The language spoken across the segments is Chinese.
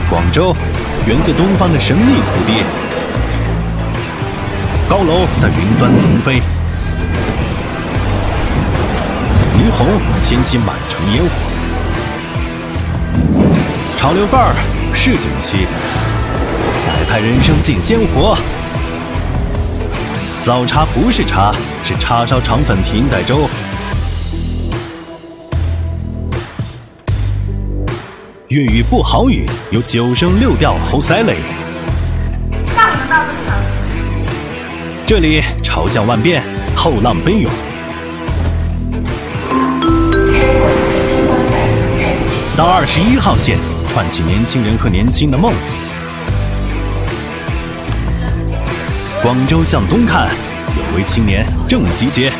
广州，源自东方的神秘土地。高楼在云端腾飞，霓虹牵起满城烟火。潮流范儿市井气，百态人生尽鲜活。早茶不是茶，是叉烧肠粉艇仔粥。粤语不好语，有9声6调好犀利。 下午能到这里吗？ 这里潮向万变，后浪奔涌。到21号线，串起年轻人和年轻的梦。广州向东看，有为青年正集结。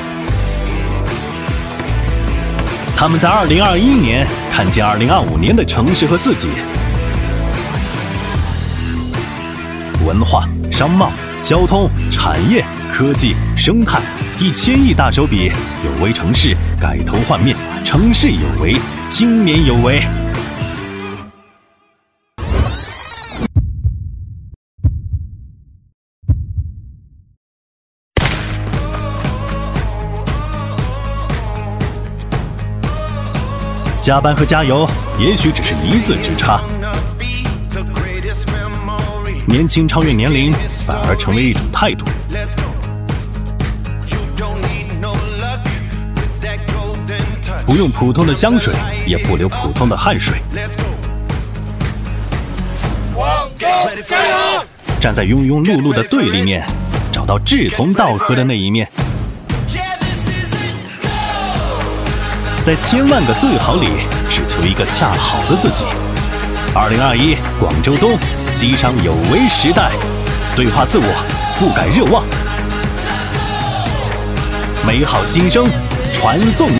他们在2021年看见2025年的城市和自己。文化、商贸、交通、产业、科技、生态，1000亿大手笔，有为城市改头换面，城市有为，青年有为。加班和加油，也许只是一字之差。年轻超越年龄，反而成为一种态度。不用普通的香水，也不流普通的汗水。 广州加油！ 站在庸庸碌碌的对立面，找到志同道合的那一面。在千万个最好里，只求一个恰好的自己。2021广州东，西商有为时代，对话自我，不改热望，美好新生传送。